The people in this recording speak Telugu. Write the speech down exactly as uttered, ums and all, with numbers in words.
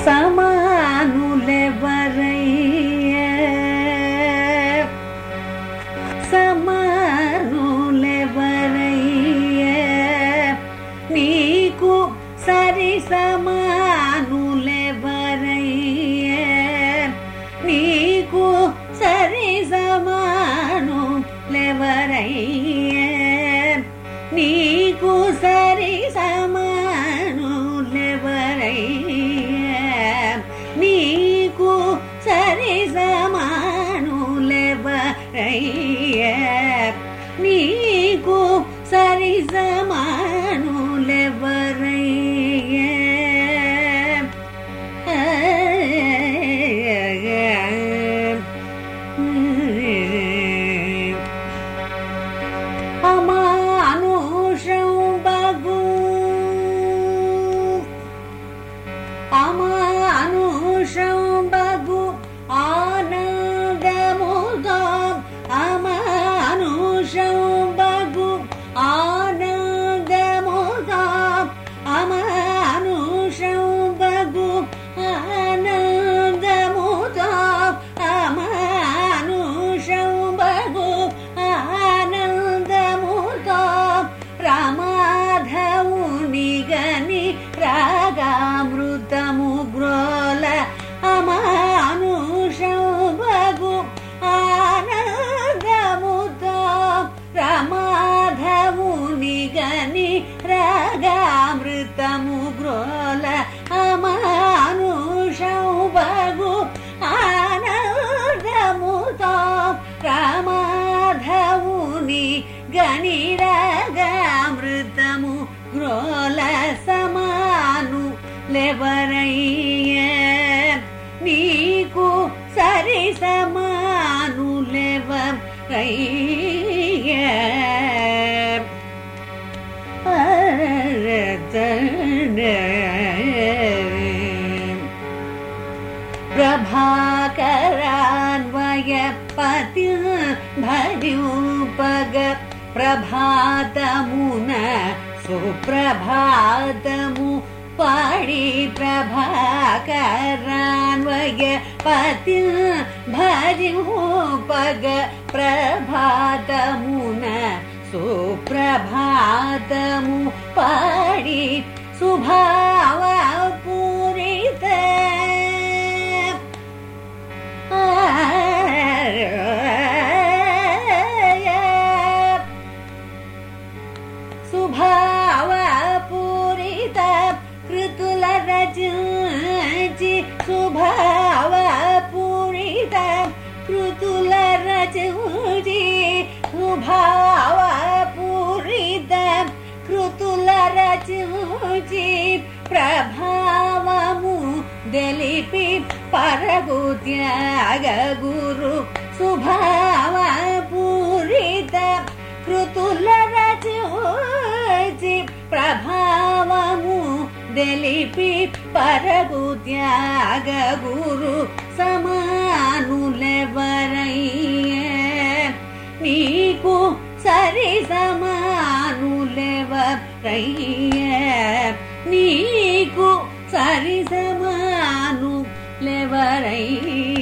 సమానులెవరయ్యా సమానులెవరయ్యా నీకు సరి సమానులెవరయ్యా నీకు సరి సమానులెవరయ్యా నీకు సరి సమానులెవరయ్యా నీకు సరి సమానులెవరయ్యా నీకు సరి సమానులెవరయ్యా అమానుషం బగు అమానుషం బగు ఆనందముతో అమానుషం బగు ఆనందముతో అమానుషం బగు ఆనందముతో అమానుషం బగు ఆనందముతో రామాధవుని గని రాగామృతము గ్రోల అమానుషం బగు ఆనందముతో రామాధవుని గని రాగామృతము గ్రోల అమానుషం బగు ఆనందముతో రామాధవుని గని రాగామృతము గ్రోల సమాను లెవరయ్యా నీకు సరి సమానులెవరయ్యా ప్రభాకరాన్వయ పతి భజూపగ ప్రభాతమున సుప్రభాతము పాడి ప్రభాకరాన్వయ పతి భజూపగ ప్రభాతమున సుప్రభాతము పాడి సుభావ పూరిత సుభావ పూరిత కృతుల రచించి సుభావ పూరిత కృతుల రచించి సుభావ పూరిత కృతుల రచించి ప్రభావము దెలిపి పరగు త్యాగ గురు సుభావ పూరిత కృతుల రచించి ప్రభావము దెలిపి పరగు త్యాగ గురు సమానులెవరయ్యా నీకు సరి సమానులెవరయ్యా నీకు సరి సమానులెవరయ్యా